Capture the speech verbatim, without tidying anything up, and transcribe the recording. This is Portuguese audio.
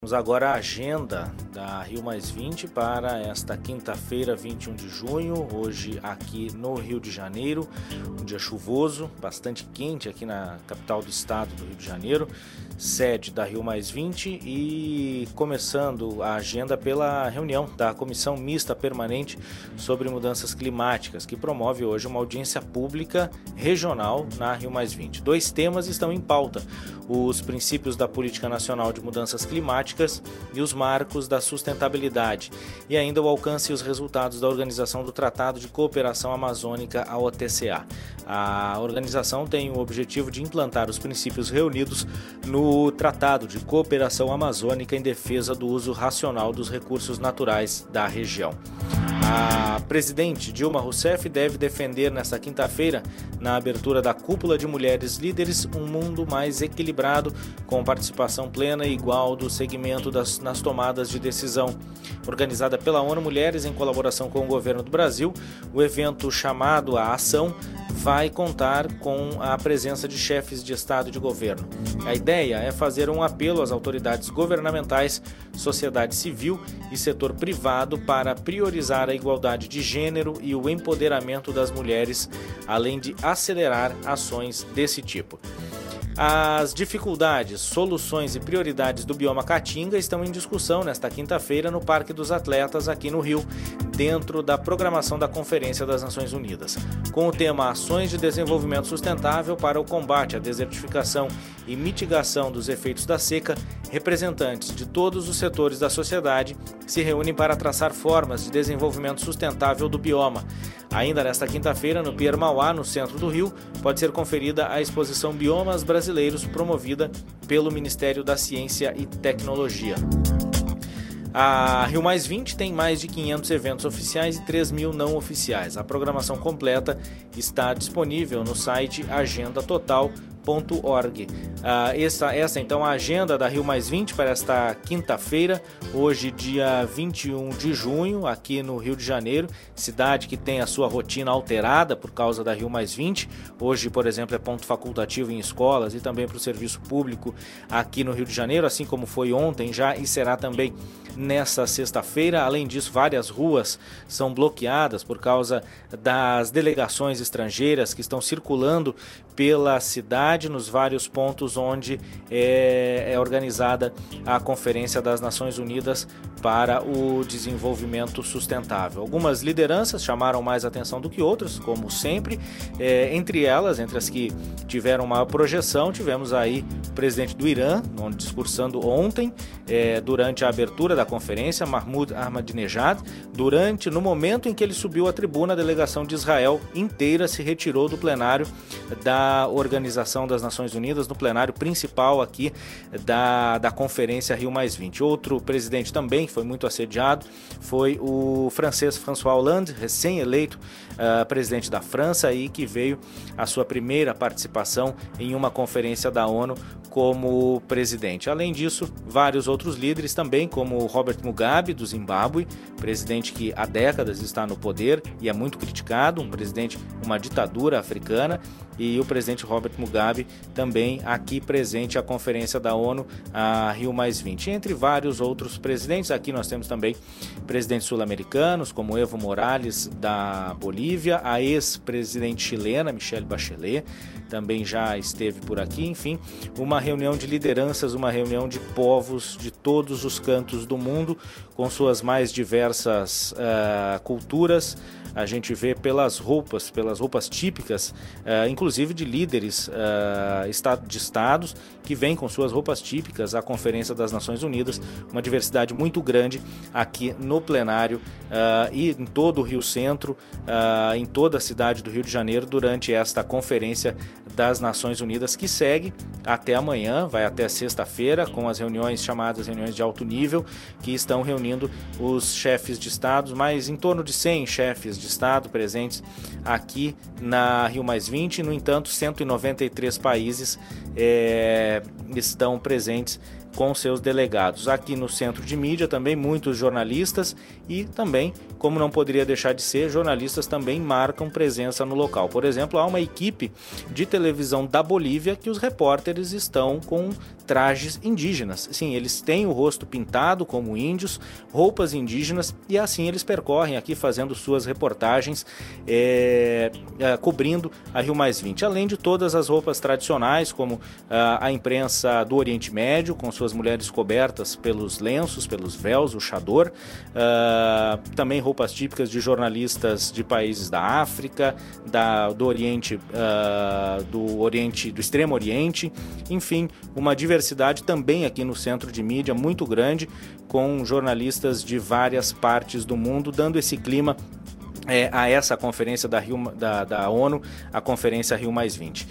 Vamos agora à agenda da Rio mais vinte para esta quinta-feira, vinte e um de junho, hoje aqui no Rio de Janeiro, um dia chuvoso, bastante quente aqui na capital do estado do Rio de Janeiro, sede da Rio mais vinte, e começando a agenda pela reunião da Comissão Mista Permanente sobre Mudanças Climáticas, que promove hoje uma audiência pública regional na Rio mais vinte. Dois temas estão em pauta: os princípios da Política Nacional de Mudanças Climáticas e os marcos da sustentabilidade, e ainda o alcance e os resultados da Organização do Tratado de Cooperação Amazônica, a O T C A. A organização tem o objetivo de implantar os princípios reunidos no Tratado de Cooperação Amazônica em defesa do uso racional dos recursos naturais da região. A presidente Dilma Rousseff deve defender nesta quinta-feira, na abertura da Cúpula de Mulheres Líderes, um mundo mais equilibrado, com participação plena e igual do segmento das, nas tomadas de decisão. Organizada pela ONU Mulheres em colaboração com o governo do Brasil, o evento, chamado A Ação, vai contar com a presença de chefes de Estado e de governo. A ideia é fazer um apelo às autoridades governamentais, sociedade civil e setor privado para priorizar a igualdade de gênero e o empoderamento das mulheres, além de acelerar ações desse tipo. As dificuldades, soluções e prioridades do bioma Caatinga estão em discussão nesta quinta-feira no Parque dos Atletas, aqui no Rio, dentro da programação da Conferência das Nações Unidas. Com o tema Ações de Desenvolvimento Sustentável para o Combate à Desertificação e Mitigação dos Efeitos da Seca, representantes de todos os setores da sociedade se reúnem para traçar formas de desenvolvimento sustentável do bioma. Ainda nesta quinta-feira, no Pier Mauá, no centro do Rio, pode ser conferida a exposição Biomas Brasileiros, promovida pelo Ministério da Ciência e Tecnologia. A Rio mais vinte tem mais de quinhentos eventos oficiais e três mil não oficiais. A programação completa está disponível no site agenda total ponto org. Ah, essa, essa então a agenda da Rio mais vinte para esta quinta-feira, hoje dia vinte e um de junho, aqui no Rio de Janeiro, cidade que tem a sua rotina alterada por causa da Rio mais vinte. Hoje, por exemplo, é ponto facultativo em escolas e também para o serviço público aqui no Rio de Janeiro, assim como foi ontem já e será também nessa sexta-feira. Além disso, várias ruas são bloqueadas por causa das delegações estrangeiras que estão circulando pela cidade, nos vários pontos onde é, é organizada a Conferência das Nações Unidas para o Desenvolvimento Sustentável. Algumas lideranças chamaram mais atenção do que outras, como sempre. É, entre elas, entre as que tiveram maior projeção, tivemos aí o presidente do Irã, onde discursando ontem, é, durante a abertura da conferência, Mahmoud Ahmadinejad. Durante, no momento em que ele subiu à tribuna, a delegação de Israel inteira se retirou do plenário da Organização das Nações Unidas, no plenário principal aqui da, da Conferência Rio mais vinte. Outro presidente também que foi muito assediado foi o francês François Hollande, recém-eleito uh, presidente da França, e que veio a sua primeira participação em uma conferência da ONU como presidente. Além disso, vários outros líderes também, como Robert Mugabe, do Zimbábue, presidente que há décadas está no poder e é muito criticado, um presidente, uma ditadura africana, e o presidente Robert Mugabe também aqui presente à Conferência da ONU, a Rio mais vinte. Entre vários outros presidentes, aqui nós temos também presidentes sul-americanos, como Evo Morales, da Bolívia, a ex-presidente chilena, Michelle Bachelet, também já esteve por aqui. Enfim, uma reunião de lideranças, uma reunião de povos de todos os cantos do mundo, com suas mais diversas uh, culturas. A gente vê pelas roupas, pelas roupas típicas, uh, inclusive de líderes uh, de estados que vêm com suas roupas típicas à Conferência das Nações Unidas, uma diversidade muito grande aqui no plenário uh, e em todo o Rio Centro, uh, em toda a cidade do Rio de Janeiro, durante esta Conferência das Nações Unidas, que segue até amanhã, vai até sexta-feira, com as reuniões chamadas reuniões de alto nível, que estão reunindo os chefes de estados, mais em torno de cem chefes de estado presentes aqui na Rio mais vinte. No entanto, cento e noventa e três países é, estão presentes com seus delegados. Aqui no centro de mídia também muitos jornalistas e também, como não poderia deixar de ser, jornalistas também marcam presença no local. Por exemplo, há uma equipe de televisão da Bolívia que os repórteres estão com trajes indígenas. Sim, eles têm o rosto pintado como índios, roupas indígenas, e assim eles percorrem aqui fazendo suas reportagens, é, é, cobrindo a Rio mais vinte. Além de todas as roupas tradicionais, como a, a imprensa do Oriente Médio, com suas mulheres cobertas pelos lenços, pelos véus, o chador, uh, também roupas típicas de jornalistas de países da África, da, do Oriente, uh, do Oriente, do Extremo Oriente, enfim, uma diversidade também aqui no centro de mídia muito grande, com jornalistas de várias partes do mundo, dando esse clima é, a essa conferência da, Rio, da, da ONU, a conferência Rio mais vinte.